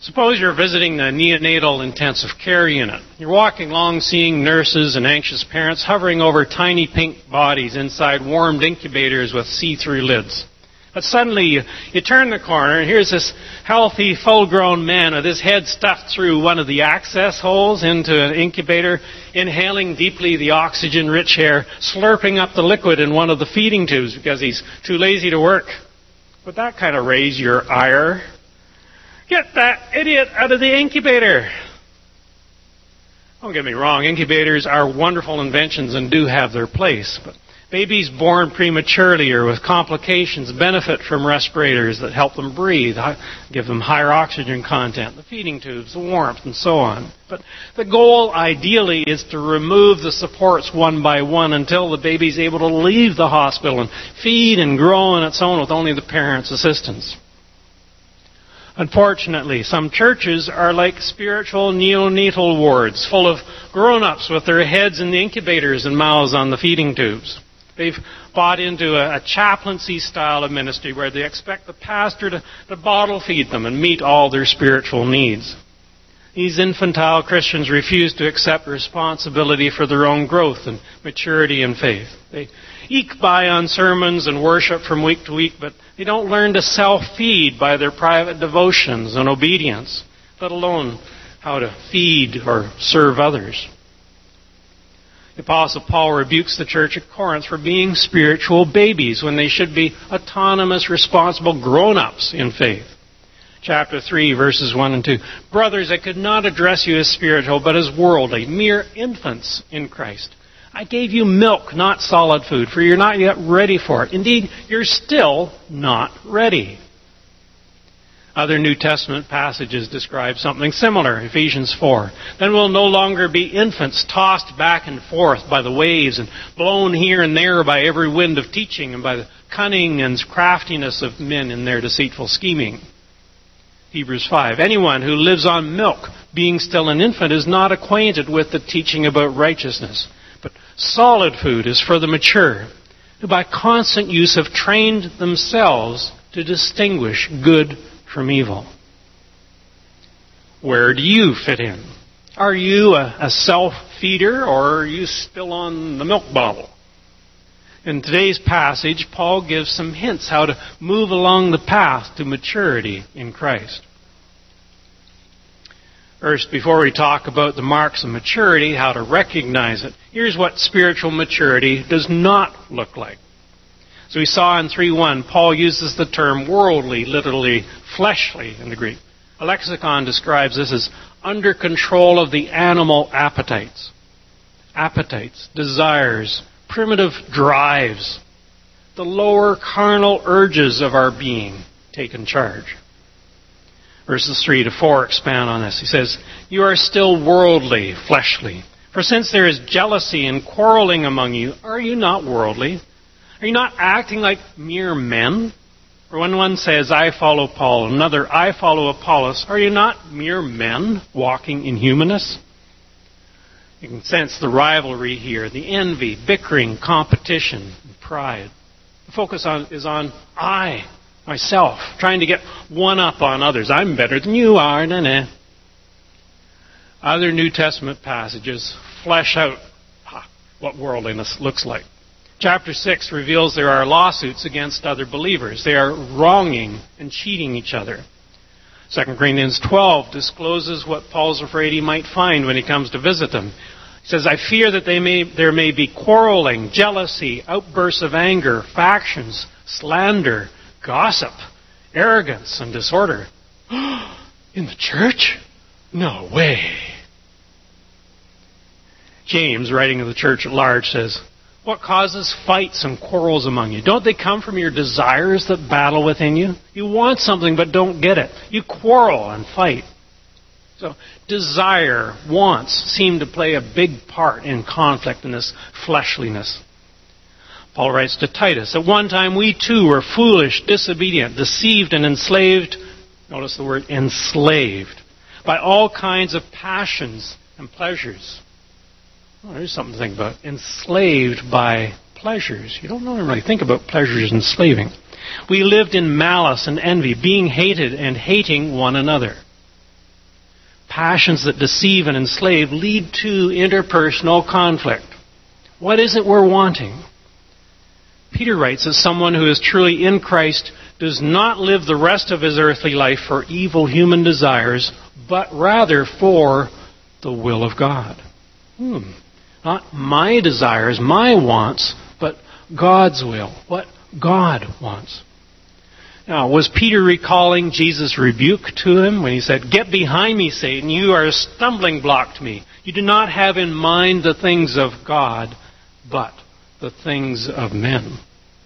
Suppose you're visiting the neonatal intensive care unit. You're walking along seeing nurses and anxious parents hovering over tiny pink bodies inside warmed incubators with see-through lids. But suddenly you turn the corner and here's this healthy, full-grown man with his head stuffed through one of the access holes into an incubator, inhaling deeply the oxygen-rich air, slurping up the liquid in one of the feeding tubes because he's too lazy to work. Would that kind of raise your ire? Get that idiot out of the incubator. Don't get me wrong, incubators are wonderful inventions and do have their place. But babies born prematurely or with complications benefit from respirators that help them breathe, give them higher oxygen content, the feeding tubes, the warmth, and so on. But the goal, ideally, is to remove the supports one by one until the baby's able to leave the hospital and feed and grow on its own with only the parent's assistance. Unfortunately, some churches are like spiritual neonatal wards, full of grown-ups with their heads in the incubators and mouths on the feeding tubes. They've bought into a chaplaincy style of ministry where they expect the pastor to bottle feed them and meet all their spiritual needs. These infantile Christians refuse to accept responsibility for their own growth and maturity in faith. They eke by on sermons and worship from week to week, but they don't learn to self-feed by their private devotions and obedience, let alone how to feed or serve others. The Apostle Paul rebukes the church at Corinth for being spiritual babies when they should be autonomous, responsible grown-ups in faith. Chapter 3, verses 1 and 2. Brothers, I could not address you as spiritual, but as worldly, mere infants in Christ. I gave you milk, not solid food, for you're not yet ready for it. Indeed, you're still not ready. Other New Testament passages describe something similar. Ephesians 4. Then we'll no longer be infants tossed back and forth by the waves and blown here and there by every wind of teaching and by the cunning and craftiness of men in their deceitful scheming. Hebrews 5. Anyone who lives on milk, being still an infant, is not acquainted with the teaching about righteousness. But solid food is for the mature, who by constant use have trained themselves to distinguish good from evil. Where do you fit in? Are you a self-feeder, or are you still on the milk bottle? In today's passage, Paul gives some hints how to move along the path to maturity in Christ. First, before we talk about the marks of maturity, how to recognize it, here's what spiritual maturity does not look like. So we saw in 3:1, Paul uses the term worldly, literally fleshly in the Greek. A lexicon describes this as under control of the animal appetites. Appetites, desires, primitive drives, the lower carnal urges of our being taken charge. Verses 3 to 4 expand on this. He says, you are still worldly, fleshly. For since there is jealousy and quarreling among you, are you not worldly? Are you not acting like mere men? For when one says, I follow Paul, and another, I follow Apollos, are you not mere men walking in humanness? You can sense the rivalry here, the envy, bickering, competition, and pride. The focus is on I, myself, trying to get one up on others. I'm better than you are. Nah. Other New Testament passages flesh out what worldliness looks like. Chapter 6 reveals there are lawsuits against other believers. They are wronging and cheating each other. 2 Corinthians 12 discloses what Paul's afraid he might find when he comes to visit them. He says, I fear that there may be quarreling, jealousy, outbursts of anger, factions, slander, gossip, arrogance, and disorder. In the church? No way. James, writing to the church at large, says, what causes fights and quarrels among you? Don't they come from your desires that battle within you? You want something but don't get it. You quarrel and fight. So desire, wants, seem to play a big part in conflict in this fleshliness. Paul writes to Titus, at one time we too were foolish, disobedient, deceived, and enslaved. Notice the word enslaved. By all kinds of passions and pleasures. Well, there's something to think about. Enslaved by pleasures. You don't normally think about pleasures enslaving. We lived in malice and envy, being hated and hating one another. passions that deceive and enslave lead to interpersonal conflict. What is it we're wanting? Peter writes that someone who is truly in Christ does not live the rest of his earthly life for evil human desires, but rather for the will of God. Not my desires, my wants, but God's will, what God wants. Now, was Peter recalling Jesus' rebuke to him when he said, "Get behind me, Satan, you are a stumbling block to me. You do not have in mind the things of God, but the things of men."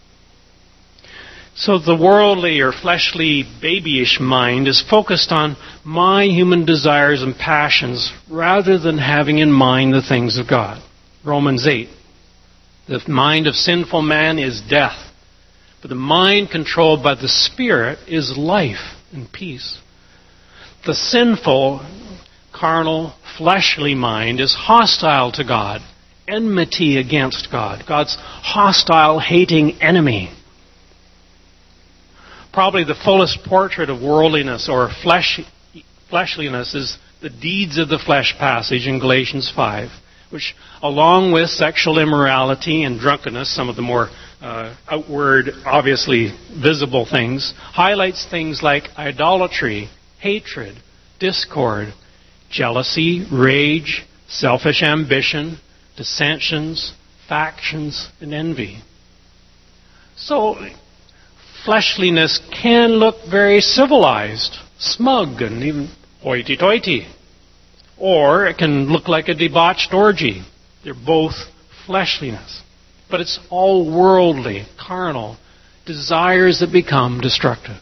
So the worldly or fleshly, babyish mind is focused on my human desires and passions rather than having in mind the things of God. Romans 8. The mind of sinful man is death, but the mind controlled by the Spirit is life and peace. The sinful, carnal, fleshly mind is hostile to God, enmity against God, God's hostile, hating enemy. Probably the fullest portrait of worldliness or fleshliness is the deeds of the flesh passage in Galatians 5, which, along with sexual immorality and drunkenness, some of the more outward, obviously visible things, highlights things like idolatry, hatred, discord, jealousy, rage, selfish ambition, dissensions, factions, and envy. So, fleshliness can look very civilized, smug, and even hoity-toity. Or it can look like a debauched orgy. They're both fleshliness. But it's all worldly, carnal, desires that become destructive.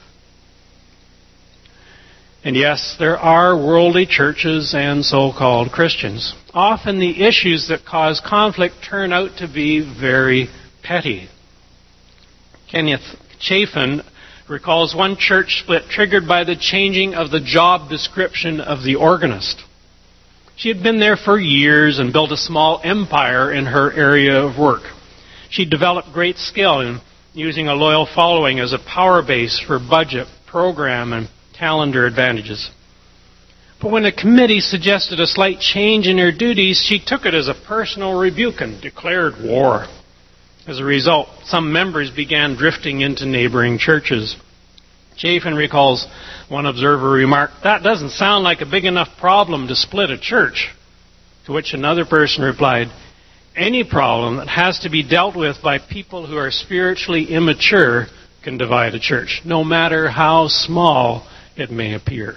And yes, there are worldly churches and so-called Christians. Often the issues that cause conflict turn out to be very petty. Kenneth Chafin recalls one church split triggered by the changing of the job description of the organist. She had been there for years and built a small empire in her area of work. She developed great skill in using a loyal following as a power base for budget, program, and calendar advantages. But when a committee suggested a slight change in her duties, she took it as a personal rebuke and declared war. As a result, some members began drifting into neighboring churches. Chafin recalls one observer remarked, "That doesn't sound like a big enough problem to split a church." To which another person replied, "Any problem that has to be dealt with by people who are spiritually immature can divide a church, no matter how small it may appear."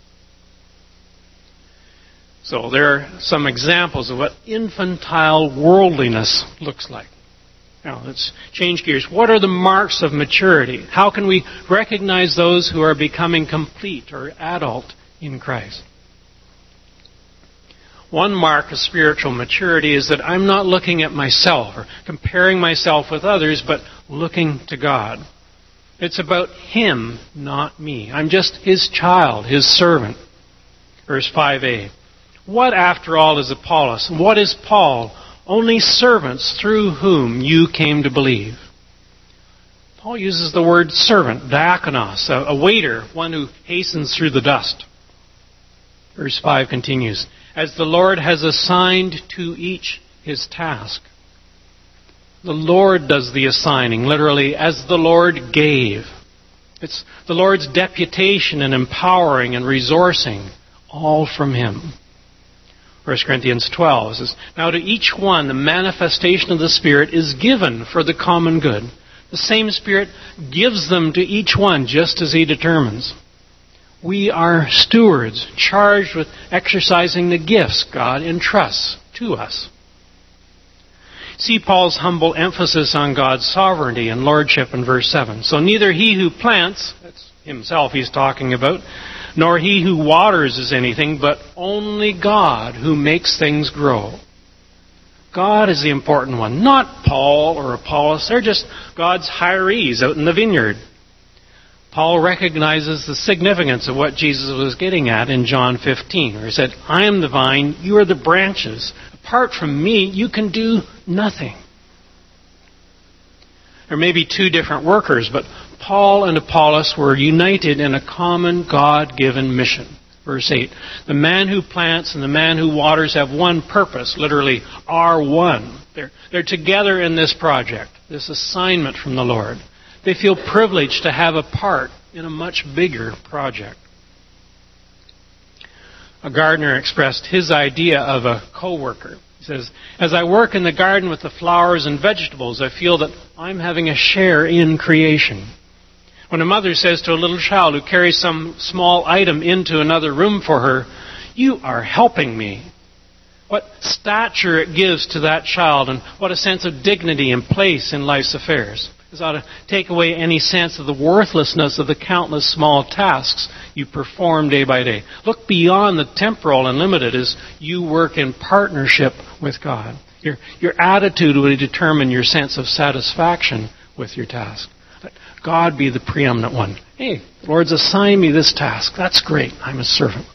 So there are some examples of what infantile worldliness looks like. Now, let's change gears. What are the marks of maturity? How can we recognize those who are becoming complete or adult in Christ? One mark of spiritual maturity is that I'm not looking at myself or comparing myself with others, but looking to God. It's about Him, not me. I'm just His child, His servant. Verse 5a. What, after all, is Apollos? And what is Paul? Only servants through whom you came to believe. Paul uses the word servant, diakonos, a waiter, one who hastens through the dust. Verse 5 continues, as the Lord has assigned to each his task. The Lord does the assigning, literally, as the Lord gave. It's the Lord's deputation and empowering and resourcing, all from Him. 1 Corinthians 12 says, now to each one the manifestation of the Spirit is given for the common good. The same Spirit gives them to each one just as He determines. We are stewards charged with exercising the gifts God entrusts to us. See Paul's humble emphasis on God's sovereignty and lordship in verse 7. So neither he who plants, that's himself he's talking about, nor he who waters is anything, but only God who makes things grow. God is the important one, not Paul or Apollos. They're just God's hirees out in the vineyard. Paul recognizes the significance of what Jesus was getting at in John 15, where He said, I am the vine, you are the branches. Apart from me, you can do nothing. There may be two different workers, but Paul and Apollos were united in a common God-given mission. Verse 8, the man who plants and the man who waters have one purpose, literally are one. They're together in this project, this assignment from the Lord. They feel privileged to have a part in a much bigger project. A gardener expressed his idea of a co-worker. He says, as I work in the garden with the flowers and vegetables, I feel that I'm having a share in creation. When a mother says to a little child who carries some small item into another room for her, you are helping me. What stature it gives to that child, and what a sense of dignity and place in life's affairs. This ought to take away any sense of the worthlessness of the countless small tasks you perform day by day. Look beyond the temporal and limited as you work in partnership with God. Your attitude will determine your sense of satisfaction with your task. Let God be the preeminent one. Hey, the Lord's assigned me this task. That's great. I'm a servant.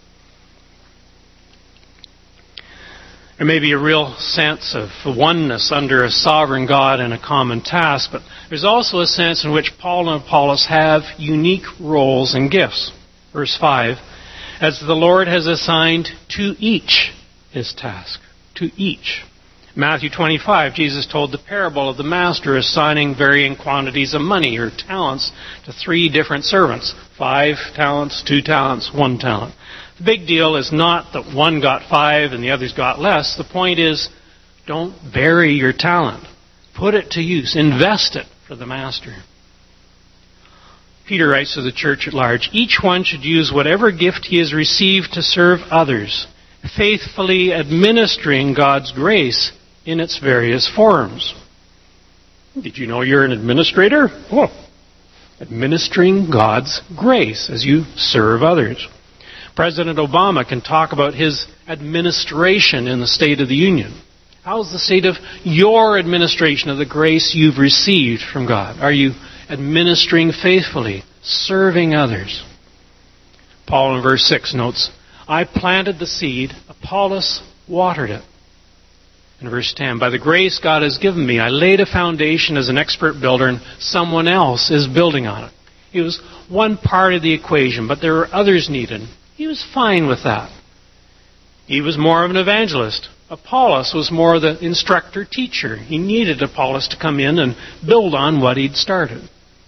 There may be a real sense of oneness under a sovereign God and a common task, but there's also a sense in which Paul and Apollos have unique roles and gifts. Verse 5, as the Lord has assigned to each his task. To each. Matthew 25, Jesus told the parable of the master assigning varying quantities of money or talents to 3 different servants. 5 talents, 2 talents, 1 talent. The big deal is not that one got 5 and the others got less. The point is, don't bury your talent. Put it to use. Invest it for the master. Peter writes to the church at large, each one should use whatever gift he has received to serve others, faithfully administering God's grace in its various forms. Did you know you're an administrator? Oh, administering God's grace as you serve others. President Obama can talk about his administration in the State of the Union. How's the state of your administration of the grace you've received from God? Are you administering faithfully, serving others? Paul in verse 6 notes, I planted the seed, Apollos watered it. In verse 10, by the grace God has given me, I laid a foundation as an expert builder and someone else is building on it. He was one part of the equation, but there were others needed. He was fine with that. He was more of an evangelist. Apollos was more the instructor-teacher. He needed Apollos to come in and build on what he'd started.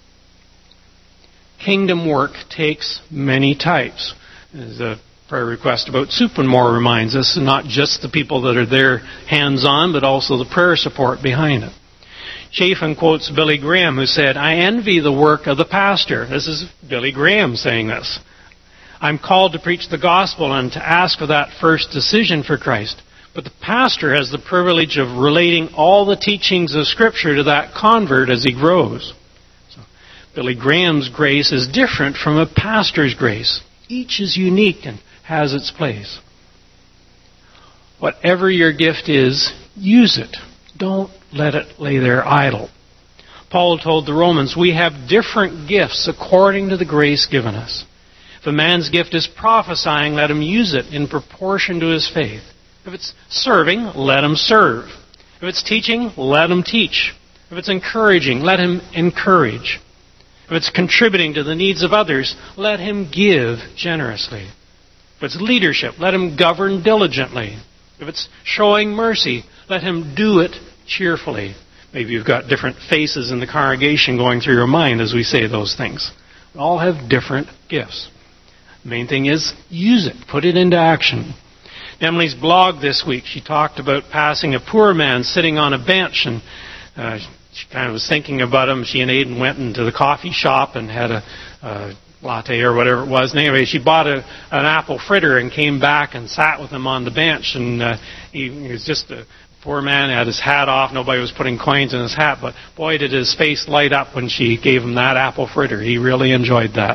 Kingdom work takes many types. There's a prayer request about soup and more reminds us, not just the people that are there hands-on, but also the prayer support behind it. Chafin quotes Billy Graham, who said, I envy the work of the pastor. This is Billy Graham saying this. I'm called to preach the gospel and to ask for that first decision for Christ. But the pastor has the privilege of relating all the teachings of Scripture to that convert as he grows. So, Billy Graham's grace is different from a pastor's grace. Each is unique and has its place. Whatever your gift is, use it. Don't let it lay there idle. Paul told the Romans, we have different gifts according to the grace given us. If a man's gift is prophesying, let him use it in proportion to his faith. If it's serving, let him serve. If it's teaching, let him teach. If it's encouraging, let him encourage. If it's contributing to the needs of others, let him give generously. If it's leadership, let him govern diligently. If it's showing mercy, let him do it cheerfully. Maybe you've got different faces in the congregation going through your mind as we say those things. We all have different gifts. The main thing is use it. Put it into action. Emily's blog this week, she talked about passing a poor man sitting on a bench, and she kind of was thinking about him. She and Aidan went into the coffee shop and had a latte or whatever it was. And anyway, she bought an apple fritter and came back and sat with him on the bench. And he was just a poor man, had his hat off. Nobody was putting coins in his hat. But boy, did his face light up when she gave him that apple fritter. He really enjoyed that.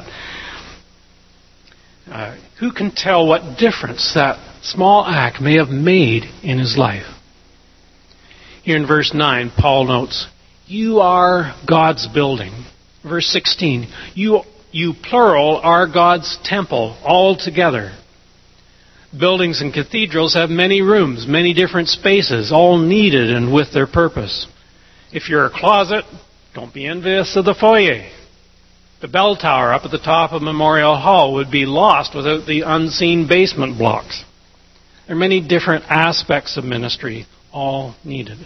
Who can tell what difference that small act may have made in his life? Here in verse 9, Paul notes, you are God's building. Verse 16, you plural are God's temple altogether. Buildings and cathedrals have many rooms, many different spaces, all needed and with their purpose. If you're a closet, don't be envious of the foyer. The bell tower up at the top of Memorial Hall would be lost without the unseen basement blocks. There are many different aspects of ministry, all needed.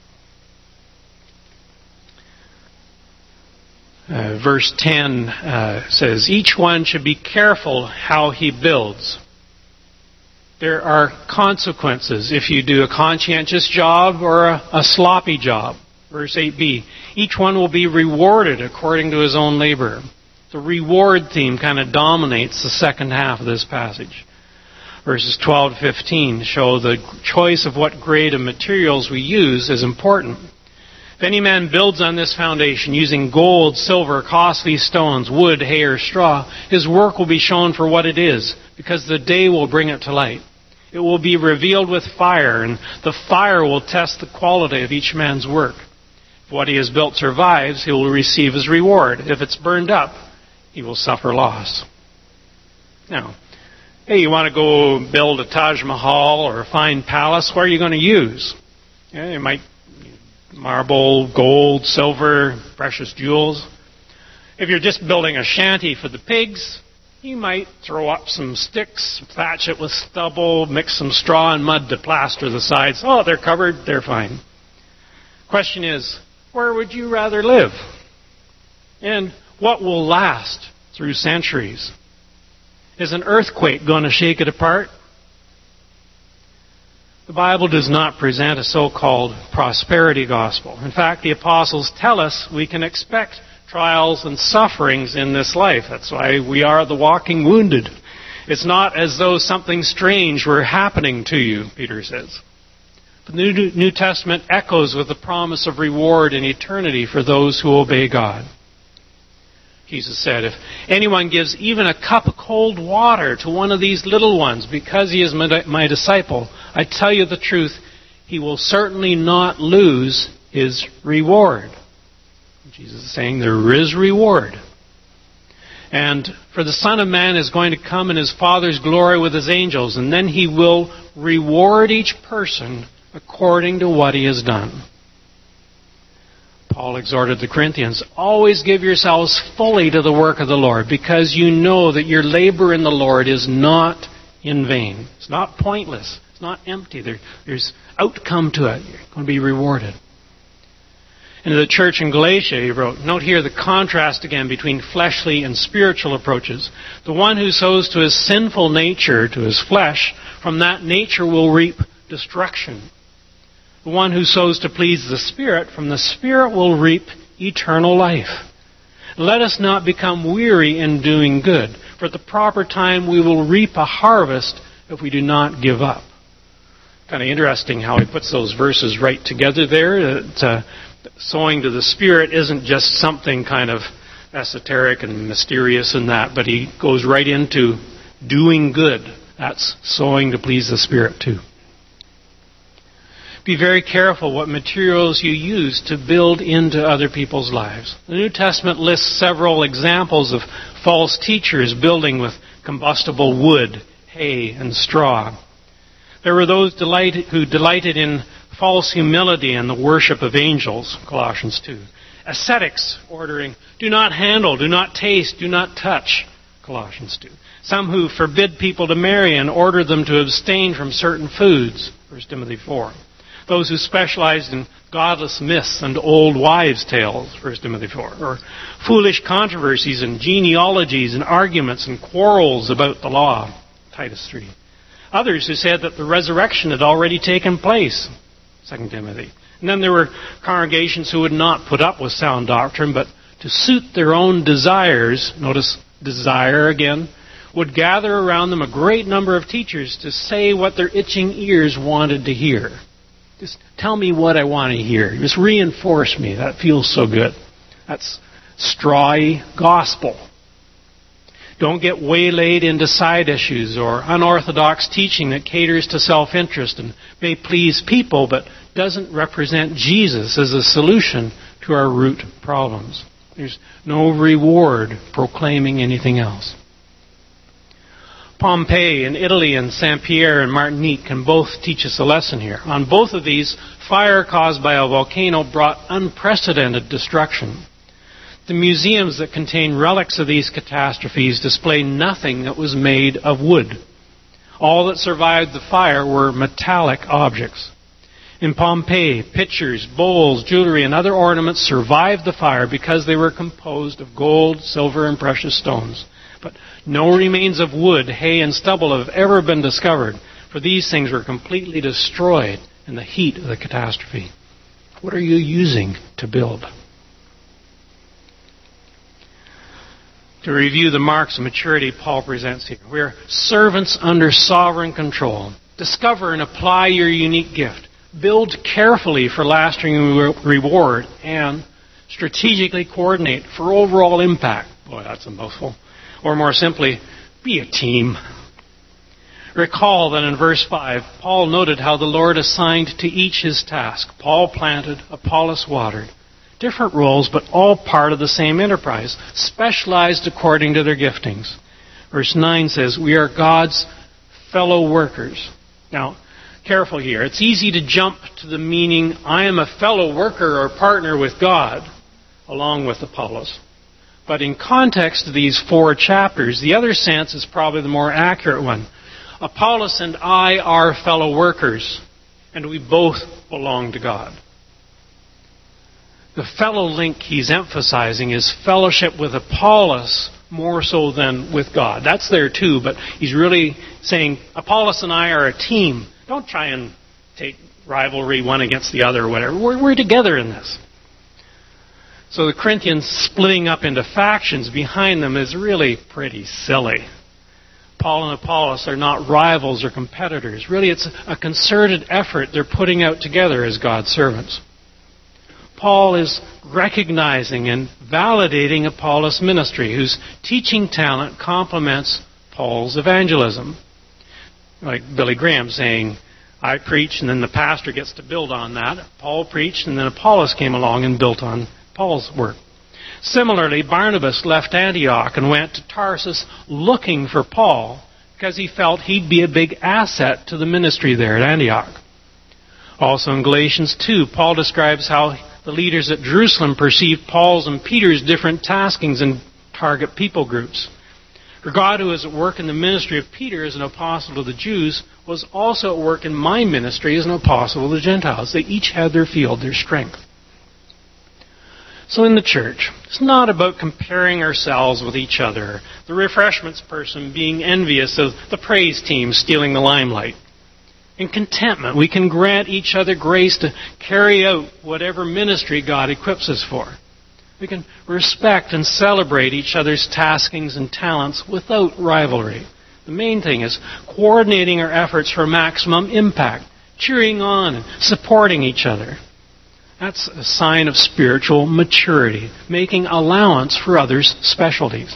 Verse 10 says, each one should be careful how he builds. There are consequences if you do a conscientious job or a sloppy job. Verse 8b, each one will be rewarded according to his own labor. The reward theme kind of dominates the second half of this passage. Verses 12 to 15 show the choice of what grade of materials we use is important. If any man builds on this foundation using gold, silver, costly stones, wood, hay, or straw, his work will be shown for what it is, because the day will bring it to light. It will be revealed with fire, and the fire will test the quality of each man's work. If what he has built survives, he will receive his reward. If it's burned up, he will suffer loss. Now, hey, you want to go build a Taj Mahal or a fine palace, what are you going to use? You might marble, gold, silver, precious jewels. If you're just building a shanty for the pigs, you might throw up some sticks, thatch it with stubble, mix some straw and mud to plaster the sides. Oh, they're covered, they're fine. Question is, where would you rather live? And what will last through centuries? Is an earthquake going to shake it apart? The Bible does not present a so-called prosperity gospel. In fact, the apostles tell us we can expect trials and sufferings in this life. That's why we are the walking wounded. It's not as though something strange were happening to you, Peter says. The New Testament echoes with the promise of reward in eternity for those who obey God. Jesus said, if anyone gives even a cup of cold water to one of these little ones because he is my disciple, I tell you the truth, he will certainly not lose his reward. Jesus is saying there is reward. And for the Son of Man is going to come in his Father's glory with his angels, and then he will reward each person according to what he has done. Paul exhorted the Corinthians, always give yourselves fully to the work of the Lord, because you know that your labor in the Lord is not in vain. It's not pointless. It's not empty. There's outcome to it. You're going to be rewarded. And to the church in Galatia, he wrote, note here the contrast again between fleshly and spiritual approaches. The one who sows to his sinful nature, to his flesh, from that nature will reap destruction. The one who sows to please the Spirit, from the Spirit will reap eternal life. Let us not become weary in doing good, for at the proper time we will reap a harvest if we do not give up. Kind of interesting how he puts those verses right together there. Sowing to the Spirit isn't just something kind of esoteric and mysterious in that, but he goes right into doing good. That's sowing to please the Spirit too. Be very careful what materials you use to build into other people's lives. The New Testament lists several examples of false teachers building with combustible wood, hay, and straw. There were those who delighted in false humility and the worship of angels, Colossians 2. Ascetics ordering, do not handle, do not taste, do not touch, Colossians 2. Some who forbid people to marry and order them to abstain from certain foods, 1 Timothy 4. Those who specialized in godless myths and old wives' tales, 1 Timothy 4. Or foolish controversies and genealogies and arguments and quarrels about the law, Titus 3. Others who said that the resurrection had already taken place, 2 Timothy. And then there were congregations who would not put up with sound doctrine, but to suit their own desires, notice desire again, would gather around them a great number of teachers to say what their itching ears wanted to hear. Just tell me what I want to hear. Just reinforce me. That feels so good. That's strawy gospel. Don't get waylaid into side issues or unorthodox teaching that caters to self-interest and may please people but doesn't represent Jesus as a solution to our root problems. There's no reward proclaiming anything else. Pompeii in Italy and Saint-Pierre and Martinique can both teach us a lesson here. On both of these, fire caused by a volcano brought unprecedented destruction. The museums that contain relics of these catastrophes display nothing that was made of wood. All that survived the fire were metallic objects. In Pompeii, pitchers, bowls, jewelry, and other ornaments survived the fire because they were composed of gold, silver, and precious stones. But no remains of wood, hay, and stubble have ever been discovered, for these things were completely destroyed in the heat of the catastrophe. What are you using to build? To review the marks of maturity Paul presents here. We're servants under sovereign control. Discover and apply your unique gift. Build carefully for lasting reward, and strategically coordinate for overall impact. Boy, that's a mouthful. Or more simply, be a team. Recall that in verse 5, Paul noted how the Lord assigned to each his task. Paul planted, Apollos watered. Different roles, but all part of the same enterprise, specialized according to their giftings. Verse 9 says, we are God's fellow workers. Now, careful here. It's easy to jump to the meaning, I am a fellow worker or partner with God, along with Apollos. But in context of these 4 chapters, the other sense is probably the more accurate one. Apollos and I are fellow workers, and we both belong to God. The fellow link he's emphasizing is fellowship with Apollos more so than with God. That's there too, but he's really saying Apollos and I are a team. Don't try and take rivalry one against the other or whatever. We're together in this. So the Corinthians splitting up into factions behind them is really pretty silly. Paul and Apollos are not rivals or competitors. Really, it's a concerted effort they're putting out together as God's servants. Paul is recognizing and validating Apollos' ministry, whose teaching talent complements Paul's evangelism. Like Billy Graham saying, I preach and then the pastor gets to build on that. Paul preached and then Apollos came along and built on Paul's work. Similarly, Barnabas left Antioch and went to Tarsus looking for Paul because he felt he'd be a big asset to the ministry there at Antioch. Also in Galatians 2, Paul describes how the leaders at Jerusalem perceived Paul's and Peter's different taskings and target people groups. For God, who is at work in the ministry of Peter as an apostle to the Jews, was also at work in my ministry as an apostle to the Gentiles. They each had their field, their strength. So in the church, it's not about comparing ourselves with each other, the refreshments person being envious of the praise team stealing the limelight. In contentment, we can grant each other grace to carry out whatever ministry God equips us for. We can respect and celebrate each other's taskings and talents without rivalry. The main thing is coordinating our efforts for maximum impact, cheering on and supporting each other. That's a sign of spiritual maturity, making allowance for others' specialties.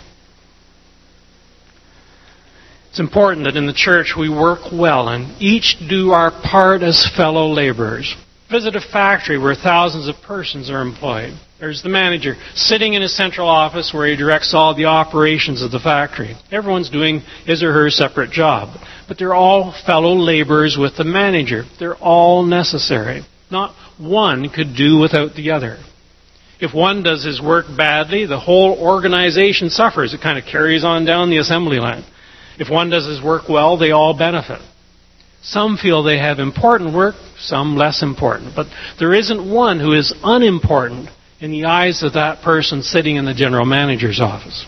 It's important that in the church we work well and each do our part as fellow laborers. Visit a factory where thousands of persons are employed. There's the manager sitting in his central office where he directs all the operations of the factory. Everyone's doing his or her separate job, but they're all fellow laborers with the manager. They're all necessary. Not one could do without the other. If one does his work badly, the whole organization suffers. It kind of carries on down the assembly line. If one does his work well, they all benefit. Some feel they have important work, some less important. But there isn't one who is unimportant in the eyes of that person sitting in the general manager's office.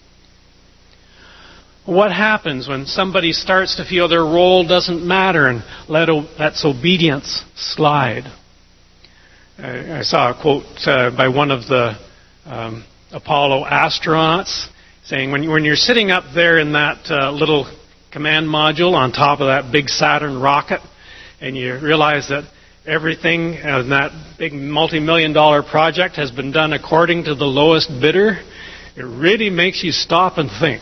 What happens when somebody starts to feel their role doesn't matter and lets obedience slide? I saw a quote by one of the Apollo astronauts saying, when you're sitting up there in that little command module on top of that big Saturn rocket, and you realize that everything in that big multi-million-dollar project has been done according to the lowest bidder, it really makes you stop and think.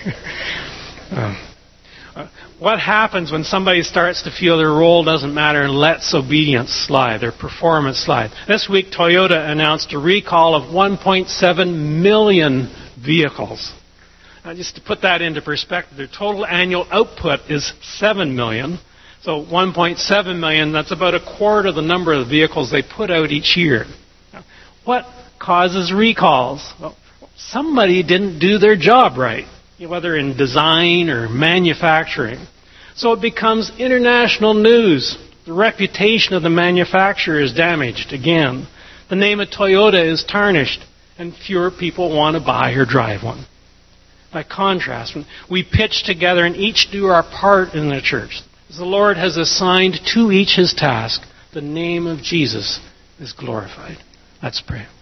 What happens when somebody starts to feel their role doesn't matter and lets obedience slide, their performance slide? This week, Toyota announced a recall of 1.7 million vehicles. Now, just to put that into perspective, their total annual output is 7 million. So 1.7 million, that's about a quarter of the number of vehicles they put out each year. Now, what causes recalls. Well, somebody didn't do their job right, whether in design or manufacturing. So it becomes international news. The reputation of the manufacturer is damaged again. The name of Toyota is tarnished, and fewer people want to buy or drive one. By contrast, when we pitch together and each do our part in the church, as the Lord has assigned to each his task, the name of Jesus is glorified. Let's pray.